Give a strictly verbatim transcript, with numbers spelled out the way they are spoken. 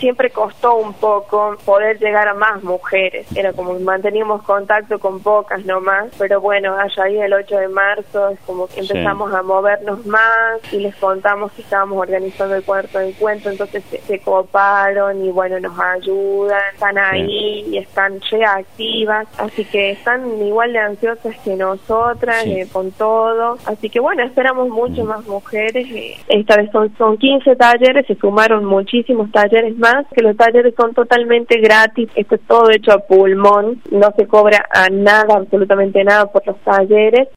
siempre costó un poco poder llegar a más mujeres, era como que manteníamos contacto con pocas nomás, pero bueno, allá ahí el ocho de marzo es como que empezamos sí. a movernos más y les contamos que estábamos organizando el cuarto encuentro, entonces se, se coparon y bueno, nos ayudan, están ahí sí. y están reactivas, así que están igual de ansiosas que nosotras, sí. eh, con todo, así que bueno, esperamos mucho más mujeres, eh, esta vez son, son quince talleres, se sumaron muchísimos talleres más, que los talleres son totalmente gratis, esto es todo hecho a pulmón, no se cobra a nada, absolutamente nada por los talleres.